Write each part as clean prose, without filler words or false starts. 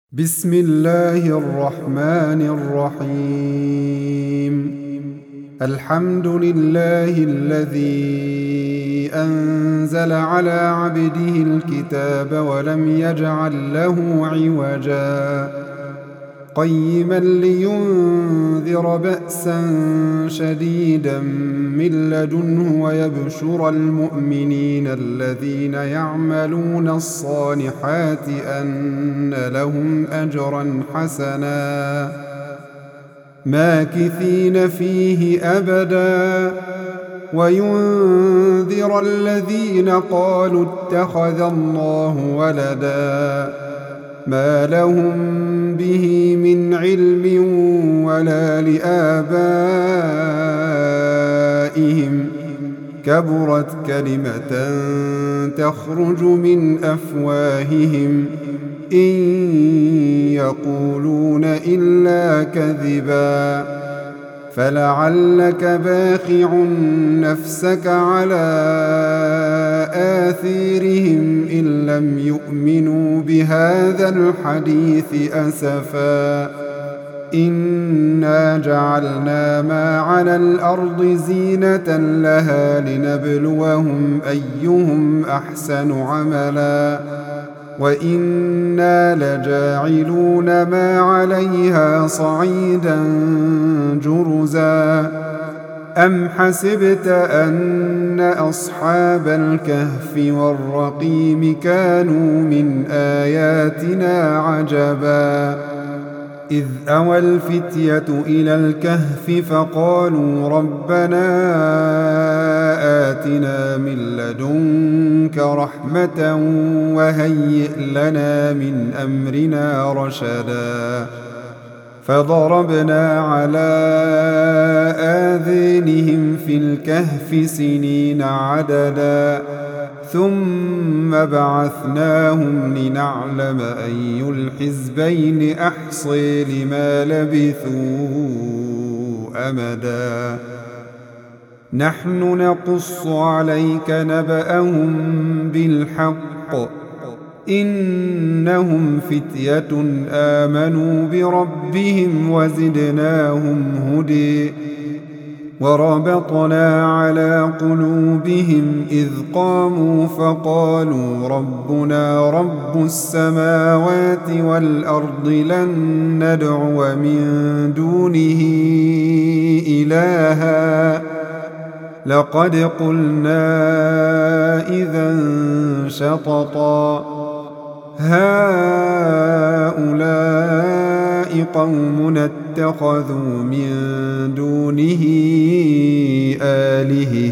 بسم الله الرحمن الرحيم. الحمد لله الذي أنزل على عبده الكتاب ولم يجعل له عوجا قيما لينذر بأسا شديدا من لدنه ويبشر المؤمنين الذين يعملون الصالحات أن لهم أجرا حسنا ماكثين فيه أبدا وينذر الذين قالوا اتخذ الله ولدا ما لهم به من علم ولا لآبائهم كبرت كلمة تخرج من أفواههم إن يقولون إلا كذبا فلعلك باخع نفسك على آثيرهم إن لم يؤمنوا بهذا الحديث أسفا إنا جعلنا ما على الأرض زينة لها لنبلوهم أيهم أحسن عملا وإنا لجاعلون ما عليها صعيدا جرزا أم حسبت أن أصحاب الكهف والرقيم كانوا من آياتنا عجبا إذ أوى الفتية إلى الكهف فقالوا ربنا آتنا من لدنك رحمة وهيئ لنا من أمرنا رشدا فضربنا على آذانهم في الكهف سنين عددا ثم بعثناهم لنعلم أي الحزبين أحصي لما لبثوا أمدا نحن نقص عليك نبأهم بالحق إنهم فتية آمنوا بربهم وزدناهم هدى وربطنا على قلوبهم إذ قاموا فقالوا ربنا رب السماوات والأرض لن ندعو من دونه إلها لقد قلنا إذا شططا هؤلاء قومنا اتخذوا من دونه آلهة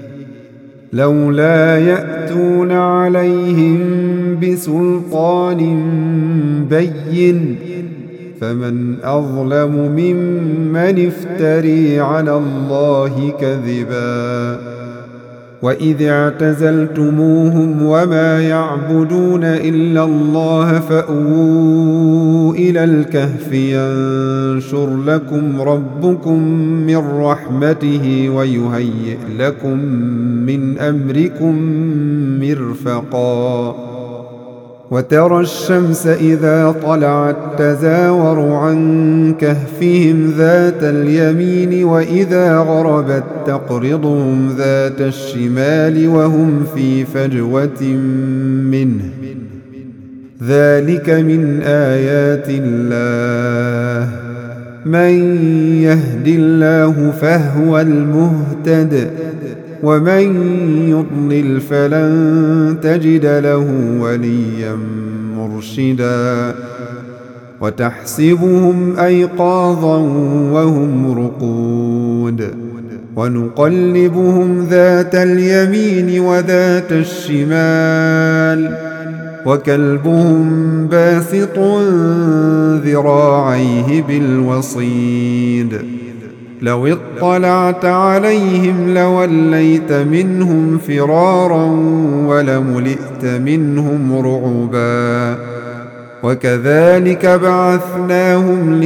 لولا يأتون عليهم بسلطان بين فمن أظلم ممن افتري على الله كذبا وإذ اعتزلتموهم وما يعبدون إلا الله فأووا إلى الكهف ينشر لكم ربكم من رحمته ويهيئ لكم من أمركم مرفقا وترى الشمس إذا طلعت تزاور عن كهفهم ذات اليمين وإذا غربت تقرضهم ذات الشمال وهم في فجوة منه ذلك من آيات الله من يهد الله فهو المهتد ومن يضلل فلن تجد له وليا مرشدا وتحسبهم أيقاظا وهم رقود ونقلبهم ذات اليمين وذات الشمال وكلبهم باسط ذراعيه بالوصيد لو اطلعت عليهم لوليت منهم فرارا ولملئت منهم رعبا وكذلك بعثناهم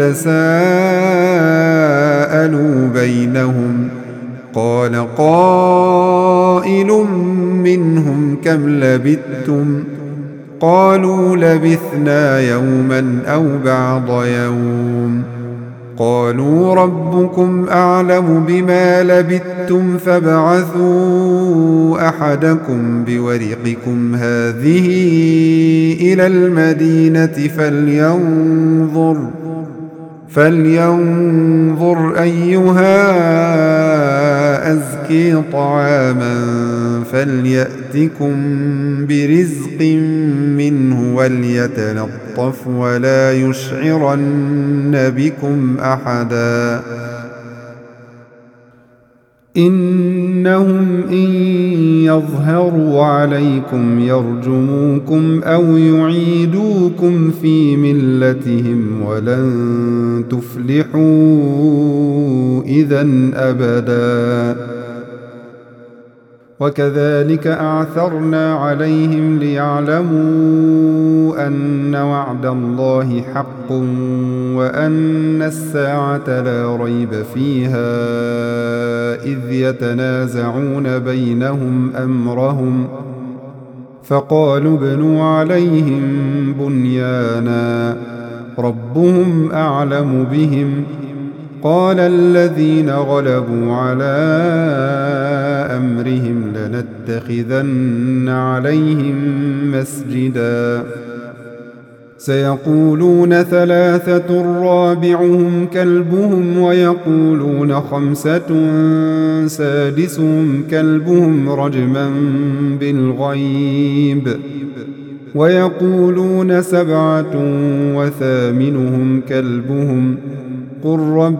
ليتساءلوا بينهم قال قائل منهم كم لبثتم قالوا لبثنا يوما أو بعض يوم قالوا ربكم أعلم بما لبثتم فابعثوا أحدكم بورقكم هذه إلى المدينة فلينظر أيها أزكي طعاما فليأتكم برزق منه وليتلطف ولا يشعرن بكم أحدا إنهم إن يظهروا عليكم يرجموكم أو يعيدوكم في ملتهم ولن تفلحوا إذن أبدا وكذلك أعثرنا عليهم ليعلموا أن وعد الله حق وأن الساعة لا ريب فيها إذ يتنازعون بينهم أمرهم فقالوا ابنوا عليهم بنيانا ربهم أعلم بهم قال الذين غلبوا على أمرهم لنتخذن عليهم مسجدا سيقولون ثلاثة رابعهم كلبهم ويقولون خمسة سادسهم كلبهم رجما بالغيب ويقولون سبعة وثامنهم كلبهم قل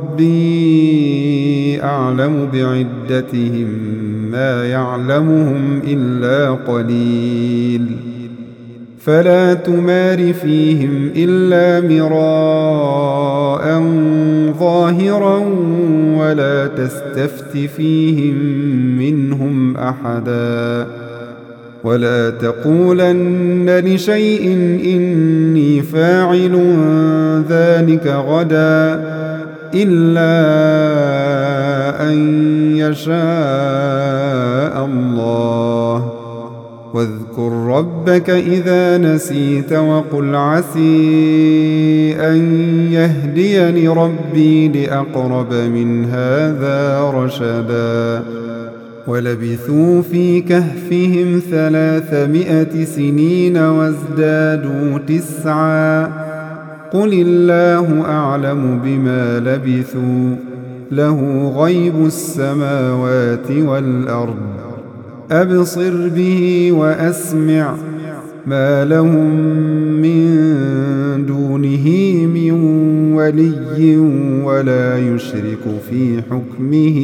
ربي أعلم بعدتهم ما يعلمهم إلا قليل فلا تمار فيهم إلا مراء ظاهرا ولا تستفت فيهم منهم أحدا ولا تقولن لشيء إني فاعل ذلك غدا إلا أن يشاء الله واذكر ربك إذا نسيت وقل عسي أن يهديني ربي لأقرب من هذا رشدا ولبثوا في كهفهم 300 سنين وازدادوا 9 قل الله أعلم بما لبثوا له غيب السماوات والأرض أبصر به وأسمع ما لهم من دونه من ولي ولا يشرك في حكمه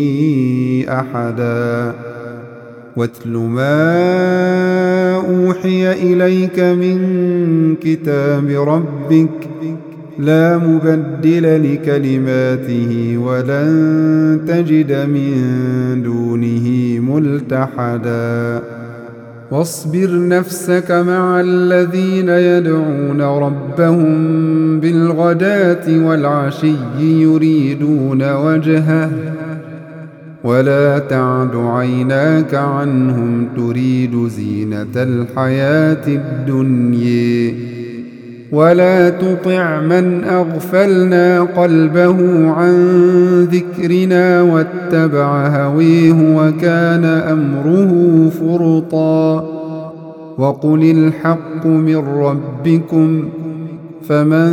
أحدا واتل ما أوحي إليك من كتاب ربك لا مبدل لكلماته ولن تجد من دونه ملتحدا واصبر نفسك مع الذين يدعون ربهم بالغداة والعشي يريدون وجهه ولا تعد عيناك عنهم تريد زينة الحياة الدنيا ولا تطع من أغفلنا قلبه عن ذكرنا واتبع هويه وكان أمره فرطا وقل الحق من ربكم فمن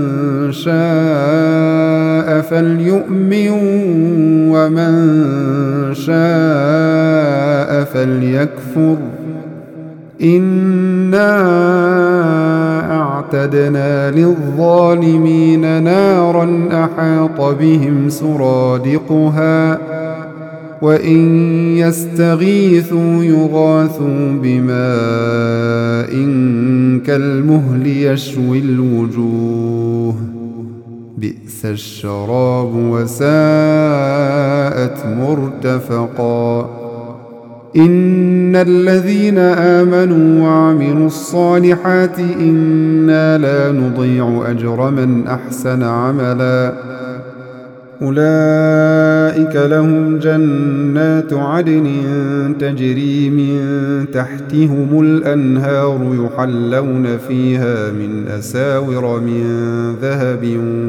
شاء فليؤمن ومن شاء فليكفر إنا أعتدنا للظالمين نارا أحاط بهم سرادقها وإن يستغيثوا يغاثوا بماء كالمهل يشوي الوجوه بئس الشراب وساءت مرتفقا إن الذين آمنوا وعملوا الصالحات إنا لا نضيع أجر من أحسن عملا أولئك لهم جنات عدن تجري من تحتهم الأنهار يحلون فيها من أساور من ذهب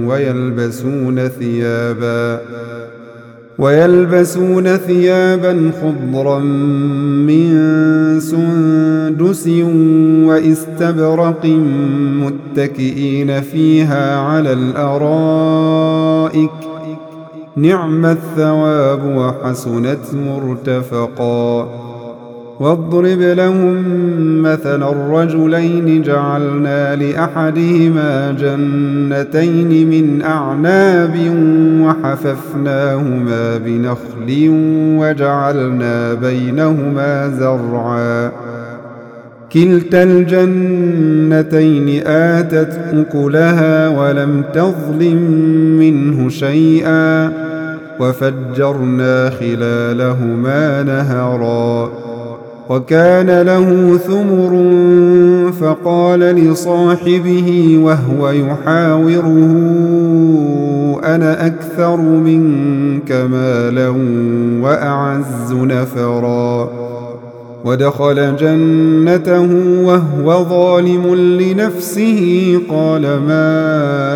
ويلبسون ثيابا خضرا من سندس واستبرق متكئين فيها على الأرائك نعم الثواب وحسنت مرتفقا واضرب لهم مثلا الرجلين جعلنا لأحدهما جنتين من أعناب وحففناهما بنخل وجعلنا بينهما زرعا كلتا الجنتين آتت أكلها ولم تظلم منه شيئا وفجرنا خلالهما نهرا وكان له ثمر فقال لصاحبه وهو يحاوره أنا أكثر منك مالا وأعز نفرا ودخل جنته وهو ظالم لنفسه قال ما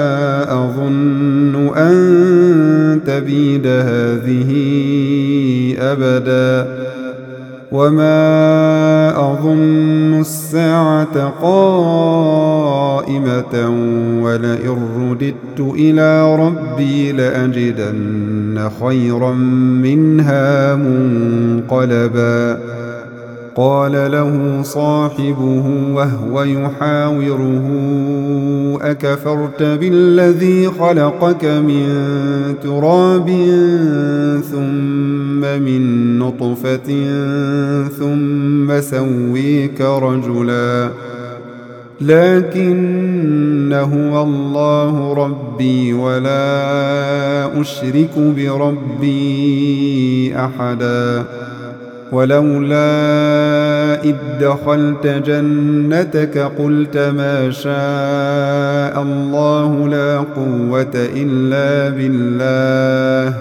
أظن أن تبيد هذه أبدا وما أظن الساعة قائمة ولئن رددت إلى ربي لأجدن خيرا منها منقلبا قال له صاحبه وهو يحاوره أكفرت بالذي خلقك من تراب ثم من نطفة ثم سويك رجلا لكن هو الله ربي ولا أشرك بربي أحدا ولولا إذ دخلت جنتك قلت ما شاء الله لا قوة إلا بالله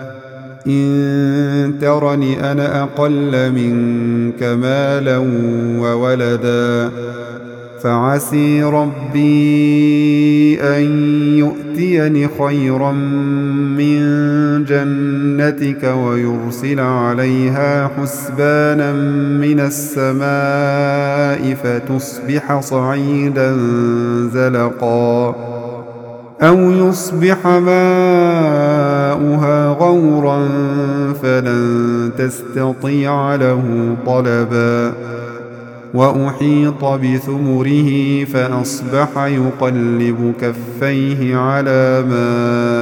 إن ترني أنا أقل منك مالا وولدا فعسي ربي أن يؤتيني خيرا من جنتك ويرسل عليها حسبانا من السماء فتصبح صعيدا زلقا أو يصبح ماؤها غورا فلن تستطيع له طلبا وأحيط بثمره فأصبح يقلب كفيه على ما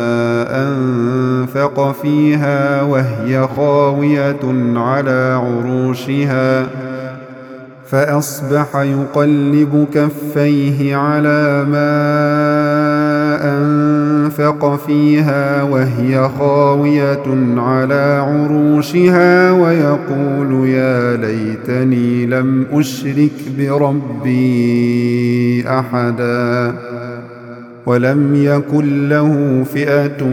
أنفق فيها وهي خاوية على عروشها ويقول يا ليتني لم أشرك بربي أحدا ولم يكن له فئة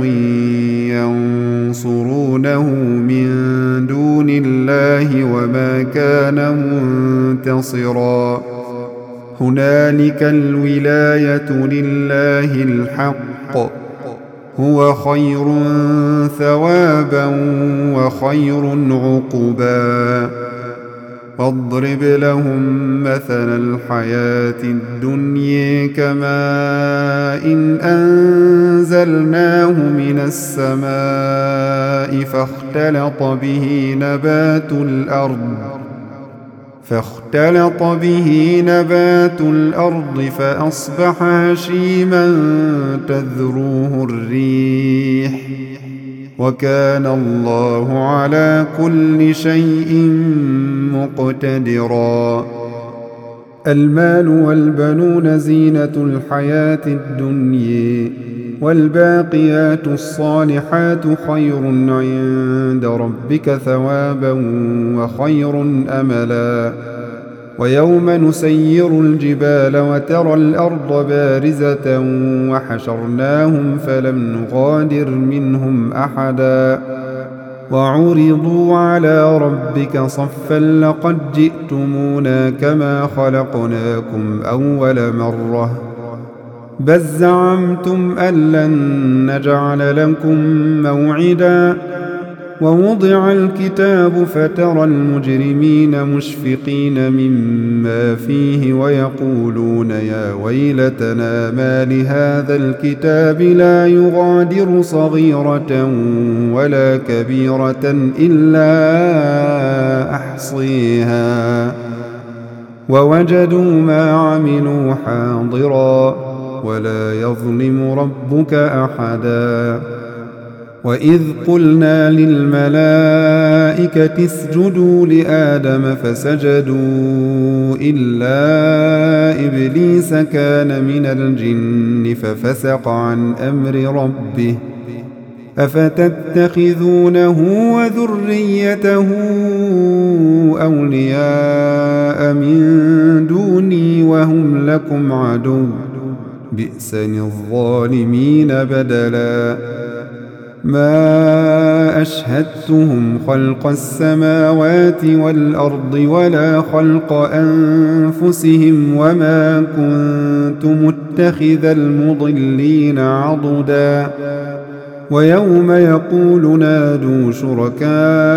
ينصرونه من دون الله وما كان منتصرا هنالك الولاية لله الحق هو خير ثوابا وخير عقبا واضرب لهم مثل الحياة الدنيا كماء إن أنزلناه من السماء فاختلط به نبات الأرض فأصبح هشيما تذروه الريح وكان الله على كل شيء مقتدرا المال والبنون زينة الحياة الدنيا والباقيات الصالحات خير عند ربك ثوابا وخير أملا ويوم نسير الجبال وترى الأرض بارزة وحشرناهم فلم نغادر منهم أحدا وعرضوا على ربك صفا لقد جئتمونا كما خلقناكم أول مرة بل زعمتم أن لن نجعل لكم موعدا ووضع الكتاب فترى المجرمين مشفقين مما فيه ويقولون يا ويلتنا ما لهذا الكتاب لا يغادر صغيرة ولا كبيرة إلا أحصيها ووجدوا ما عملوا حاضرا ولا يظلم ربك أحدا وإذ قلنا للملائكة اسجدوا لآدم فسجدوا إلا إبليس كان من الجن ففسق عن أمر ربه أفتتخذونه وذريته أولياء من دوني وهم لكم عدو بئس للظالمين بدلا ما أشهدتهم خلق السماوات والأرض ولا خلق أنفسهم وما كنت متخذ المضلين عضدا ويوم يقول نادوا شركائي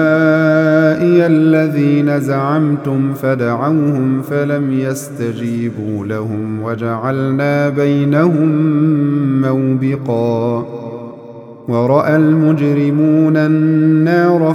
الذين زعمتم فدعوهم فلم يستجيبوا لهم وجعلنا بينهم موبقا ورأى المجرمون النار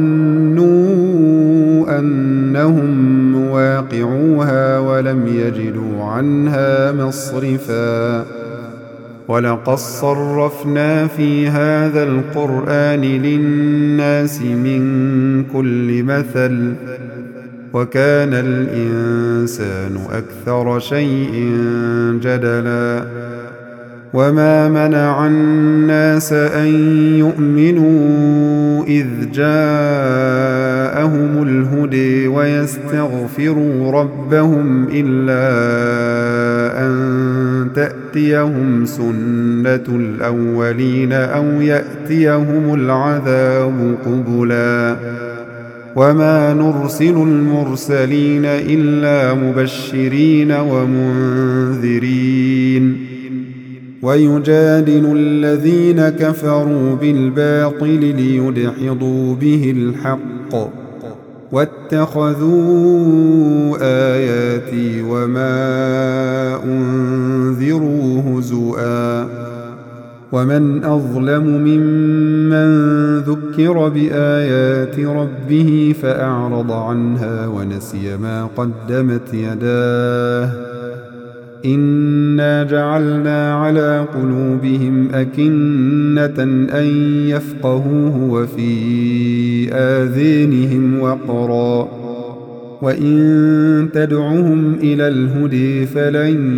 فظنوا أنهم مواقعوها ولم يجدوا عنها مصرفا ولقد صرفنا في هذا القرآن للناس من كل مثل وكان الإنسان أكثر شيء جدلا وما منع الناس أن يؤمنوا إذ جاءهم الهدى ويستغفروا ربهم إلا أن تأتيهم سنة الأولين أو يأتيهم العذاب قبلا وما نرسل المرسلين إلا مبشرين ومنذرين ويجادل الذين كفروا بالباطل ليدحضوا به الحق واتخذوا آياتي وما أنذروا هزؤا ومن أظلم ممن ذكر بآيات ربه فأعرض عنها ونسي ما قدمت يداه إنا جعلنا على قلوبهم أكنة أن يفقهوه وفي آذانهم وقرا وإن تدعهم إلى الهدى فلن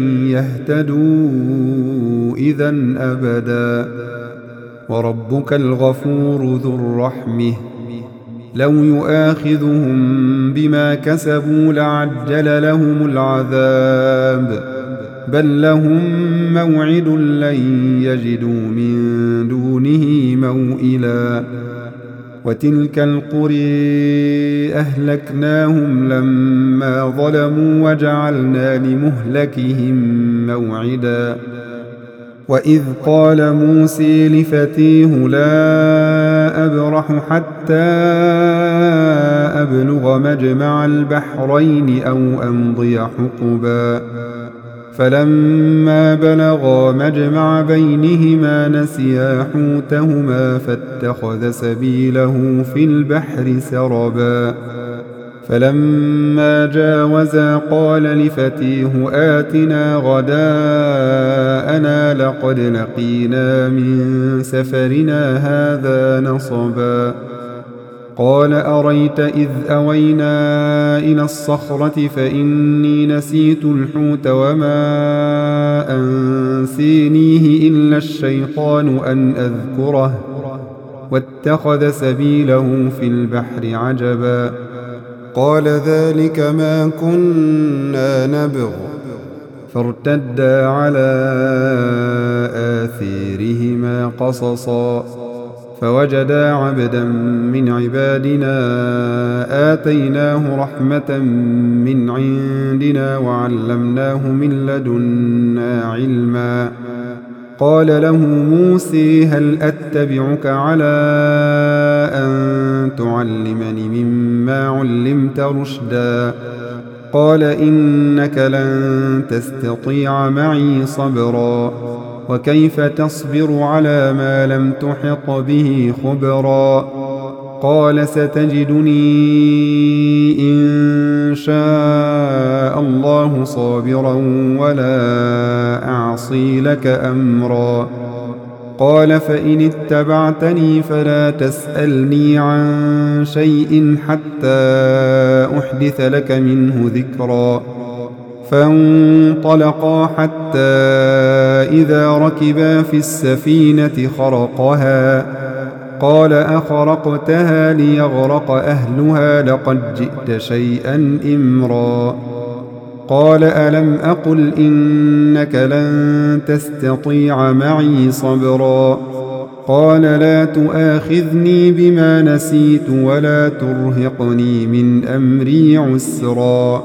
يهتدوا إذن أبدا وربك الغفور ذو الرحمة لو يؤاخذهم بما كسبوا لعجل لهم العذاب بل لهم موعد لن يجدوا من دونه موئلا وتلك القرى أهلكناهم لما ظلموا وجعلنا لمهلكهم موعدا وإذ قال موسى لفتيه لا أبرح حتى أبلغ مجمع البحرين أو أمضي حقبا فلما بلغا مجمع بينهما نسيا حوتهما فاتخذ سبيله في البحر سربا فلما جاوزا قال لفتيه آتنا غداءنا لقد لقينا من سفرنا هذا نصبا قال أريت إذ أوينا إلى الصخرة فإني نسيت الحوت وما أنسينيه إلا الشيطان أن أذكره واتخذ سبيله في البحر عجبا قال ذلك ما كنا نبغ فارتدا على آثيرهما قصصا فوجدا عبدا من عبادنا آتيناه رحمة من عندنا وعلمناه من لدنا علما قال له موسى هل أتبعك على أن تعلمني مما علمت رشدا قال إنك لن تستطيع معي صبرا وكيف تصبر على ما لم تحط به خبرا قال ستجدني إن شاء الله صابرا ولا أعصي لك أمرا قال فإن اتبعتني فلا تسألني عن شيء حتى أحدث لك منه ذكرا فانطلقا حتى إذا ركبا في السفينة خرقها قال أخرقتها ليغرق أهلها لقد جئت شيئا إمرا قال ألم أقل إنك لن تستطيع معي صبرا قال لا تؤاخذني بما نسيت ولا ترهقني من أمري عسرا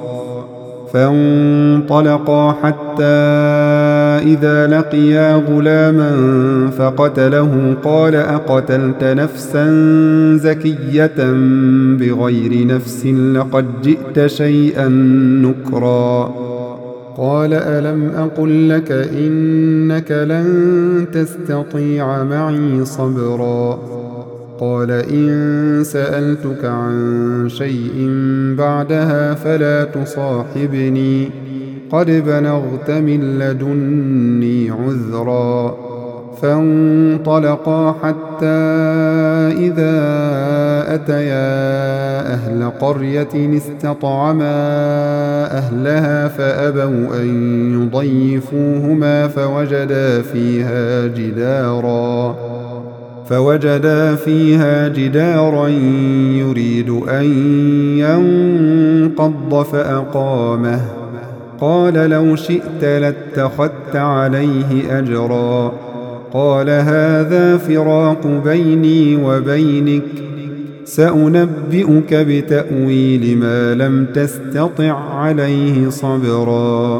فانطلقا حتى إذا لقيا غلاما فقتله قال أقتلت نفسا زكية بغير نفس لقد جئت شيئا نكرا قال ألم أقل لك إنك لن تستطيع معي صبرا قال إن سألتك عن شيء بعدها فلا تصاحبني قد بلغت من لدني عذرا فانطلقا حتى إذا أتيا أهل قرية استطعما أهلها فأبوا أن يضيفوهما فوجدا فيها جدارا يريد أن ينقض فأقامه قال لو شئت لاتخذت عليه أجرا قال هذا فراق بيني وبينك سأنبئك بتأويل ما لم تستطع عليه صبرا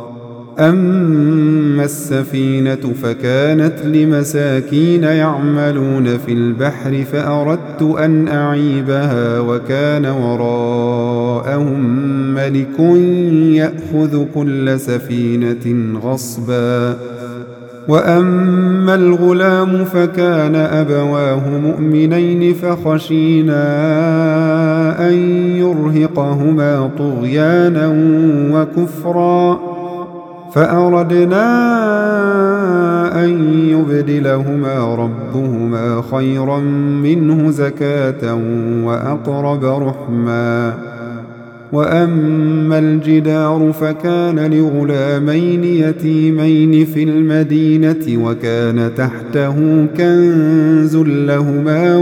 أما السفينة فكانت لمساكين يعملون في البحر فأردت أن أعيبها وكان وراءهم ملك يأخذ كل سفينة غصبا وأما الغلام فكان أبواه مؤمنين فخشينا أن يرهقهما طغيانا وكفرا فأردنا أن يبدلهما ربهما خيرا منه زكاة وأقرب رحما وأما الجدار فكان لغلامين يتيمين في المدينة وكان تحته كنز لهما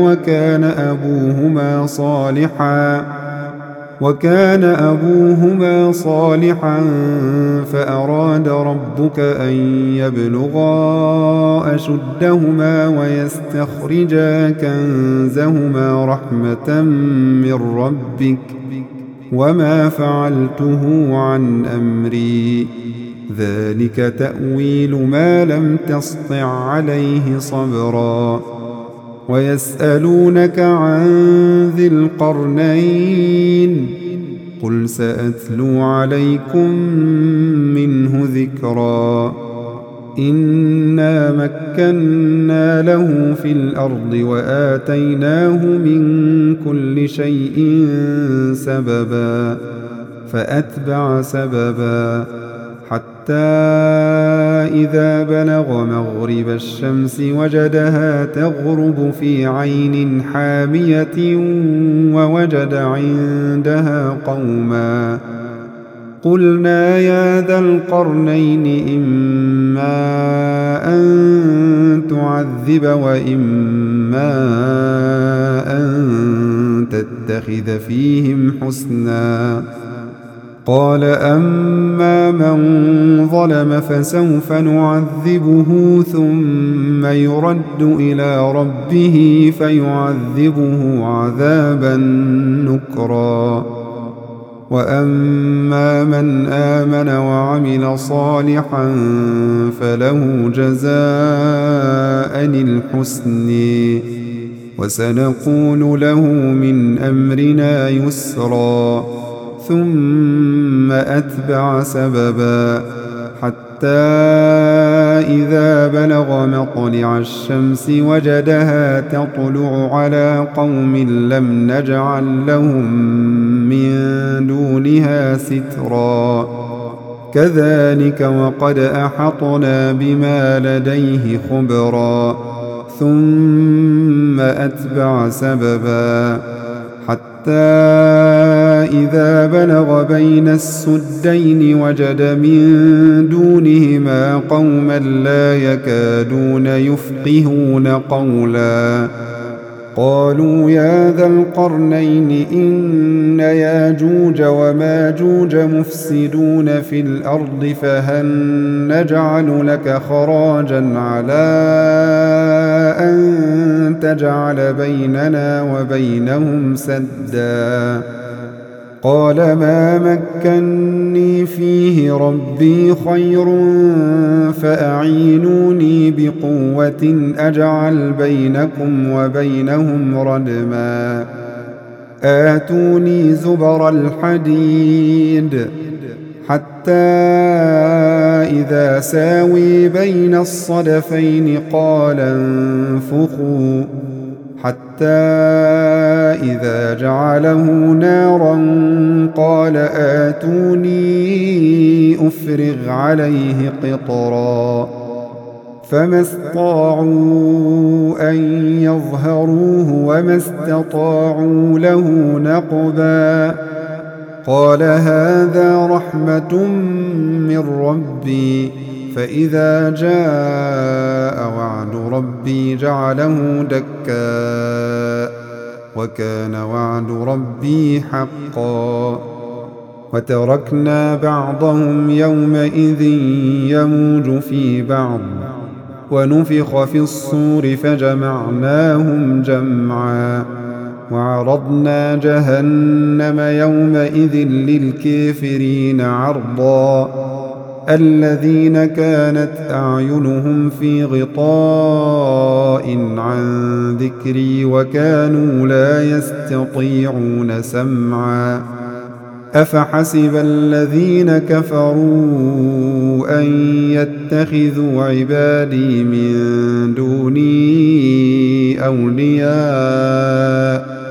وكان أبوهما صالحا فأراد ربك أن يبلغا أشدهما ويستخرجا كنزهما رحمة من ربك وما فعلته عن أمري ذلك تأويل ما لم تسطع عليه صبرا ويسألونك عن ذي القرنين قل سأتلو عليكم منه ذكرا إنا مكنا له في الأرض وآتيناه من كل شيء سببا فأتبع سببا حتى إذا بلغ مغرب الشمس وجدها تغرب في عين حامية ووجد عندها قوما قلنا يا ذا القرنين إما أن تعذب وإما أن تتبع نتخذ فيهم حسنا. قال أما من ظلم فسوف نعذبه ثم يرد إلى ربه فيعذبه عذابا نكرا. وأما من آمن وعمل صالحا فله جزاء الحسن وسنقول له من أمرنا يسرا. ثم أتبع سببا حتى إذا بلغ مطلع الشمس وجدها تطلع على قوم لم نجعل لهم من دونها سترا. كذلك وقد أحطنا بما لديه خبرا. ثم أتبع سببا حتى إذا بلغ بين السدين وجد من دونهما قوما لا يكادون يفقهون قولا. قالوا يا ذا القرنين إن ياجوج وماجوج مفسدون في الأرض فهل نجعل لك خراجا على أن تجعل بيننا وبينهم سدا. قال ما مكني فيه ربي خير فأعينوني بقوة أجعل بينكم وبينهم ردما. آتوني زبر الحديد حتى إذا ساوي بين الصدفين قال انفخوا حتى إذا جعله نارا قال آتوني أفرغ عليه قطرا. فما استطاعوا أن يظهروه وما استطاعوا له نقبا. قال هذا رحمة من ربي فإذا جاء وعد ربي جعله دكا وكان وعد ربي حقا. وتركنا بعضهم يومئذ يموج في بعض ونفخ في الصور فجمعناهم جمعا. وعرضنا جهنم يومئذ للكافرين عرضا. الذين كانت أعينهم في غطاء عن ذكري وكانوا لا يستطيعون سمعا. أفحسب الذين كفروا أن يتخذوا عبادي من دوني أولياء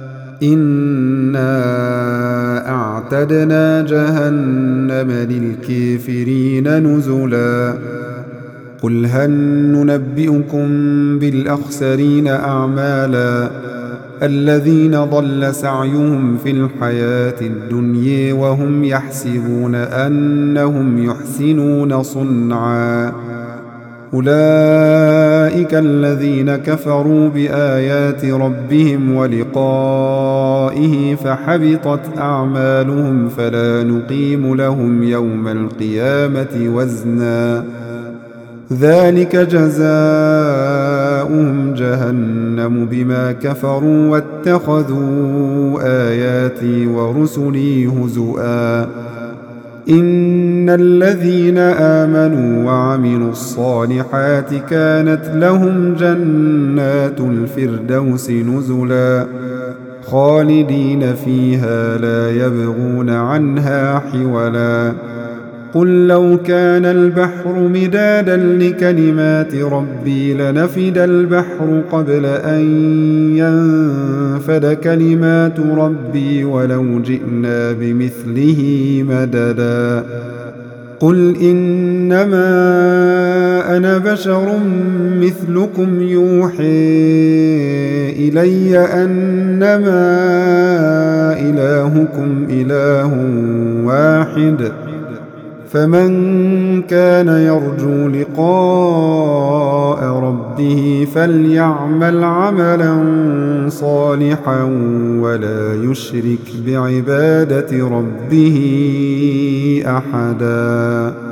إنا أعتدنا جهنم للكافرين نزلا. قل هل ننبئكم بالأخسرين أعمالا الذين ضل سعيهم في الحياة الدنيا وهم يحسبون أنهم يحسنون صنعا. أولئك الذين كفروا بآيات ربهم ولقائه فحبطت أعمالهم فلا نقيم لهم يوم القيامة وزنا. ذلك جزاؤهم جهنم بما كفروا واتخذوا آياتي ورسلي هزؤا. إن الذين آمنوا وعملوا الصالحات كانت لهم جنات الفردوس نزلا خالدين فيها لا يبغون عنها حولا. قل لو كان البحر مدادا لكلمات ربي لنفد البحر قبل أن ينفد كلمات ربي ولو جئنا بمثله مددا. قل إنما أنا بشر مثلكم يوحي إلي أنما إلهكم إله واحد فمن كان يرجو لقاء ربه فليعمل عملا صالحا ولا يشرك بعبادة ربه أحدا.